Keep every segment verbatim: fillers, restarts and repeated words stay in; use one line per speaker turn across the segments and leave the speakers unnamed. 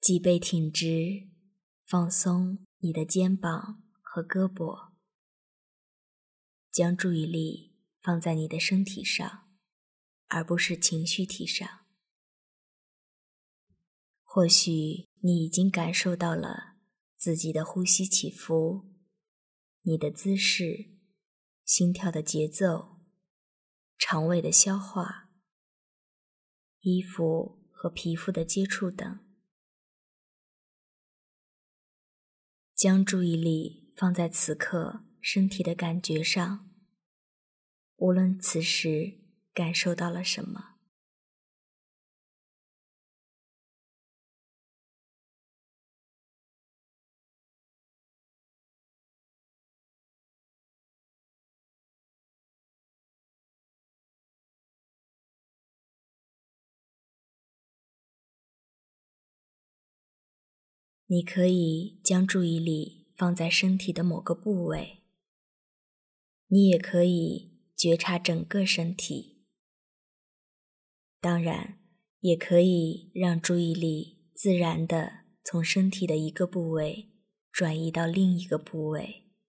脊背挺直，放松你的肩膀和胳膊，将注意力放在你的身体上，而不是情绪体上。或许你已经感受到了自己的呼吸起伏，你的姿势，心跳的节奏，肠胃的消化，衣服和皮肤的接触等。将注意力放在此刻身体的感觉上，无论此时感受到了什么。你可以将注意力放在身体的某个部位，你也可以觉察整个身体，当然也可以让注意力自然地从身体的一个部位转移到另一个部位。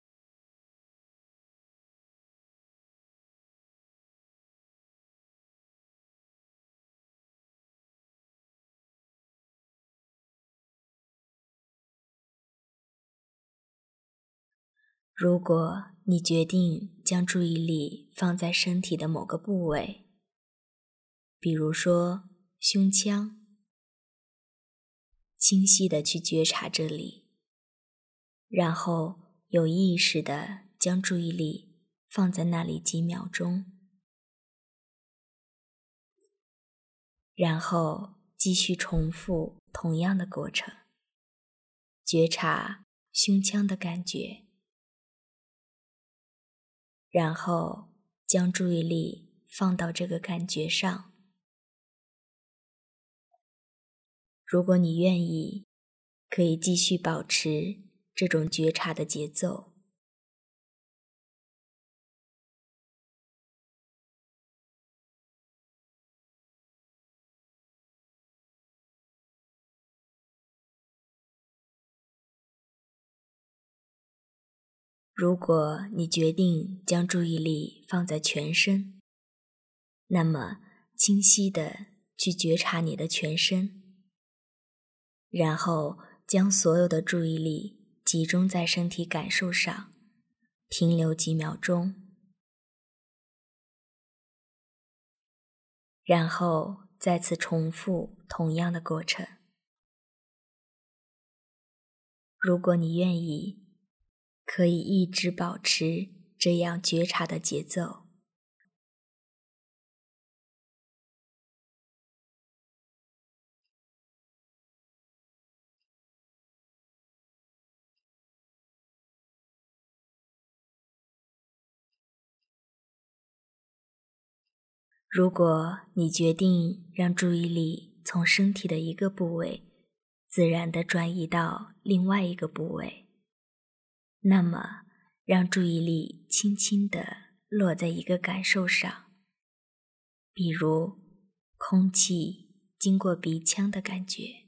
如果你决定将注意力放在身体的某个部位，比如说胸腔，清晰地去觉察这里，然后有意识地将注意力放在那里几秒钟，然后继续重复同样的过程，觉察胸腔的感觉，然后将注意力放到这个感觉上。如果你愿意，可以继续保持这种觉察的节奏。如果你决定将注意力放在全身，那么清晰地去觉察你的全身，然后将所有的注意力集中在身体感受上，停留几秒钟，然后再次重复同样的过程。如果你愿意，可以一直保持这样觉察的节奏。如果你决定让注意力从身体的一个部位自然地转移到另外一个部位，那么让注意力轻轻地落在一个感受上，比如空气经过鼻腔的感觉，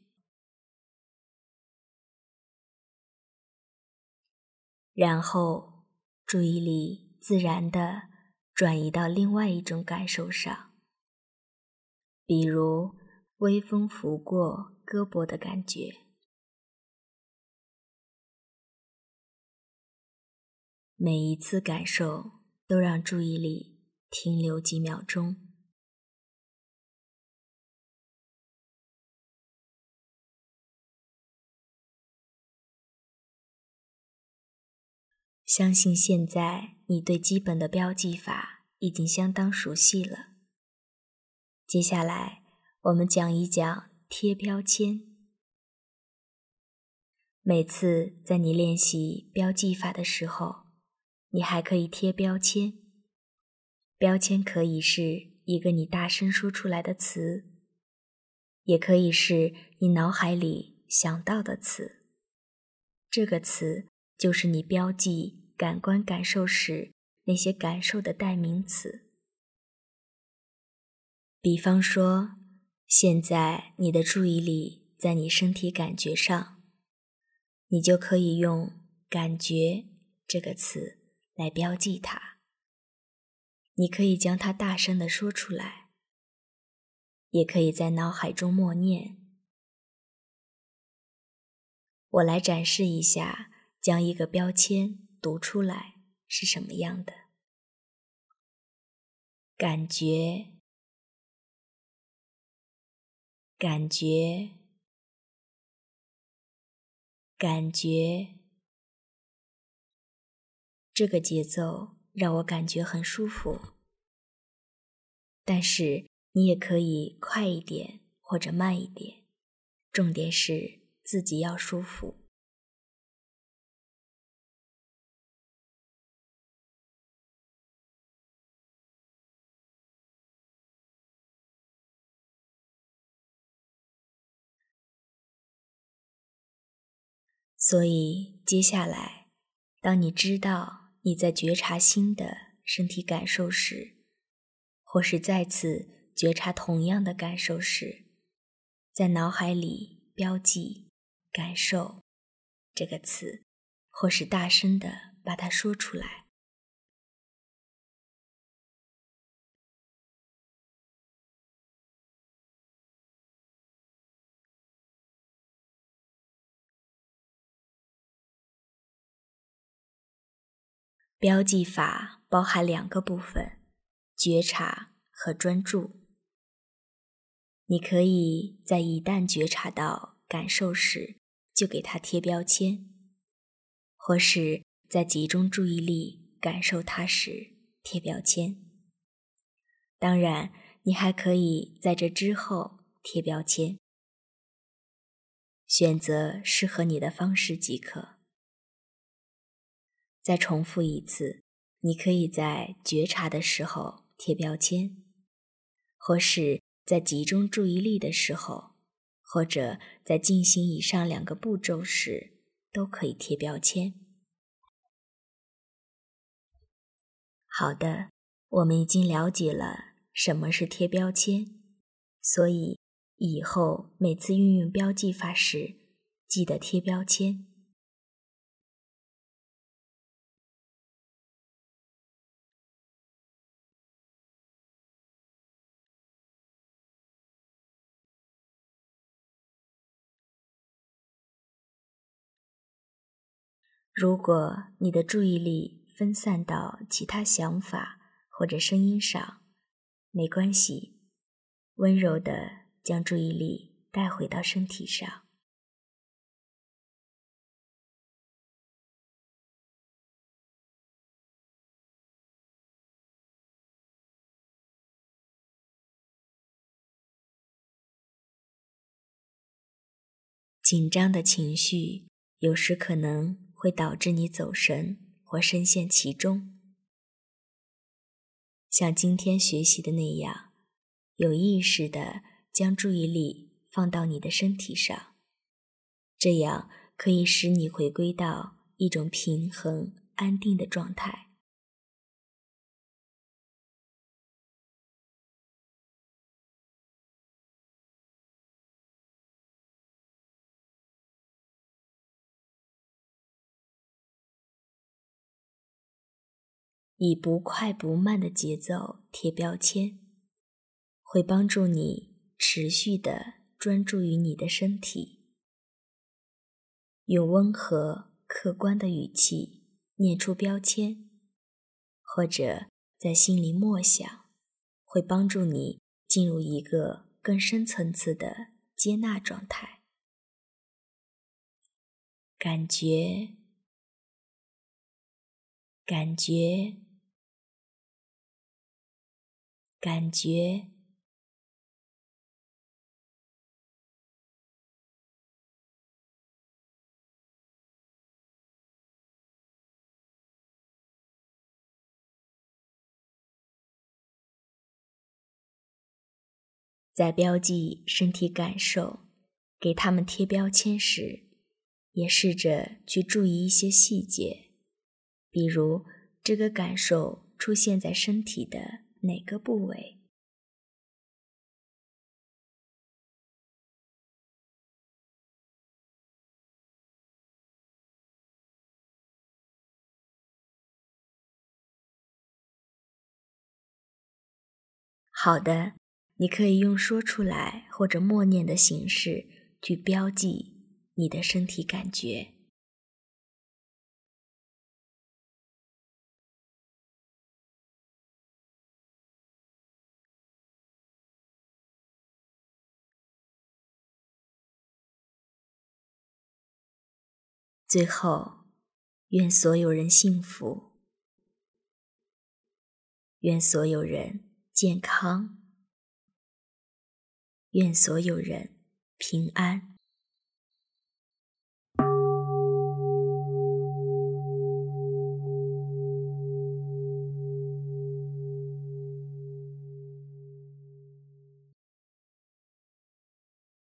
然后注意力自然地转移到另外一种感受上，比如微风拂过胳膊的感觉。每一次感受都让注意力停留几秒钟。相信现在你对基本的标记法已经相当熟悉了。接下来我们讲一讲贴标签。每次在你练习标记法的时候，你还可以贴标签。标签可以是一个你大声说出来的词，也可以是你脑海里想到的词。这个词就是你标记感官感受时那些感受的代名词。比方说，现在你的注意力在你身体感觉上，你就可以用感觉这个词来标记它。你可以将它大声地说出来，也可以在脑海中默念。我来展示一下，将一个标签读出来是什么样的。感觉，感觉，感觉。这个节奏让我感觉很舒服，但是你也可以快一点或者慢一点，重点是自己要舒服。所以接下来，当你知道你在觉察新的身体感受时，或是再次觉察同样的感受时，在脑海里标记感受这个词，或是大声地把它说出来。标记法包含两个部分，觉察和专注。你可以在一旦觉察到感受时，就给它贴标签，或是在集中注意力感受它时贴标签。当然，你还可以在这之后贴标签，选择适合你的方式即可。再重复一次，你可以在觉察的时候贴标签，或是在集中注意力的时候，或者在进行以上两个步骤时，都可以贴标签。好的，我们已经了解了什么是贴标签，所以以后每次运用标记法时，记得贴标签。如果你的注意力分散到其他想法或者声音上，没关系，温柔地将注意力带回到身体上。紧张的情绪有时可能会导致你走神或深陷其中。像今天学习的那样，有意识地将注意力放到你的身体上，这样可以使你回归到一种平衡、安定的状态。以不快不慢的节奏贴标签，会帮助你持续地专注于你的身体。用温和、客观的语气念出标签，或者在心里默想，会帮助你进入一个更深层次的接纳状态。感觉，感觉，感觉。在标记身体感受，给它们贴标签时，也试着去注意一些细节，比如这个感受出现在身体的哪个部位。 好的，你可以用说出来或者默念的形式去标记你的身体感觉。最后，愿所有人幸福，愿所有人健康，愿所有人平安。